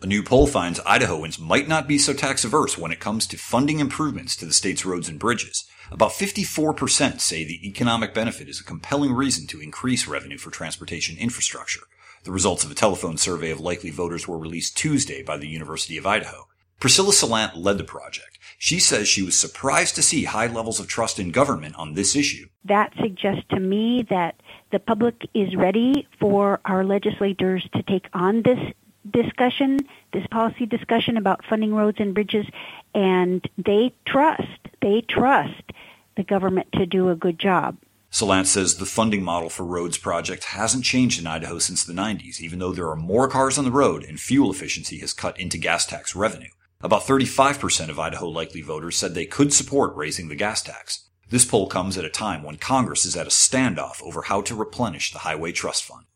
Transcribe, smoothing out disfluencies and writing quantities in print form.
A new poll finds Idahoans might not be so tax-averse when it comes to funding improvements to the state's roads and bridges. About 54% say the economic benefit is a compelling reason to increase revenue for transportation infrastructure. The results of a telephone survey of likely voters were released Tuesday by the University of Idaho. Priscilla Salant led the project. She says she was surprised to see high levels of trust in government on this issue. That suggests to me that the public is ready for our legislators to take on this discussion, this policy discussion about funding roads and bridges, and they trust the government to do a good job. Salant says the funding model for roads project hasn't changed in Idaho since the 90s, even though there are more cars on the road and fuel efficiency has cut into gas tax revenue. About 35% of Idaho likely voters said they could support raising the gas tax. This poll comes at a time when Congress is at a standoff over how to replenish the Highway Trust Fund.